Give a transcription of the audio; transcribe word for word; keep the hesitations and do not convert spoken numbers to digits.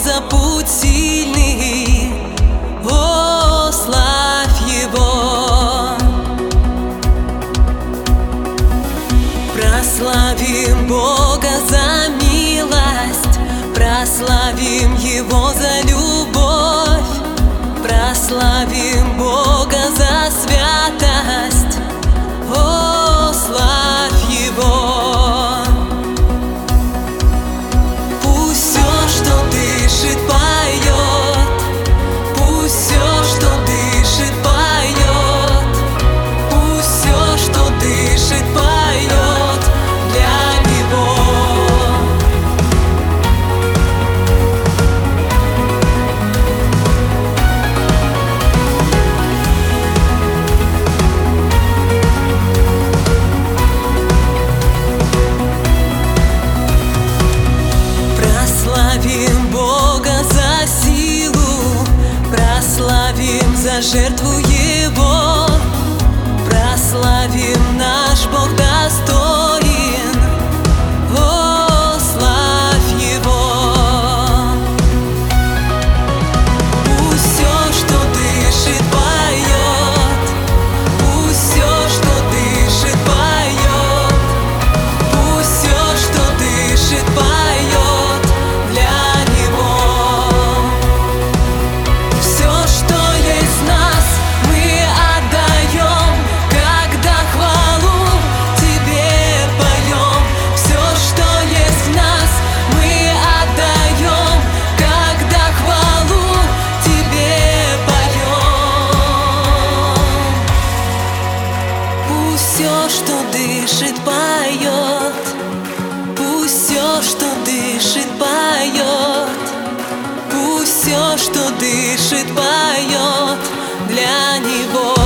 за путь сильный. О, славь Его! Прославим Бога за милость, прославим Его за любовь, прославим Бога за святость. О, славь Его! Пусть все, что дышит, поет, пусть все, что дышит, поет, пусть все, что дышит, поет для Него. Прославим Бога за силу, прославим за жертву Его, прославим, наш Бог достоин. О, славь Его! Пусть все, что дышит, поет, пусть все, что дышит, поет, пусть все, что дышит, поет для Него. Все, что есть в нас, мы отдаем, когда хвалу Тебе поем. Все, что есть в нас, мы отдаем, когда хвалу Тебе поем. Пусть все, что дышит, поет, пусть все, что дышит, поет, пусть все, что дышит, поет для Него.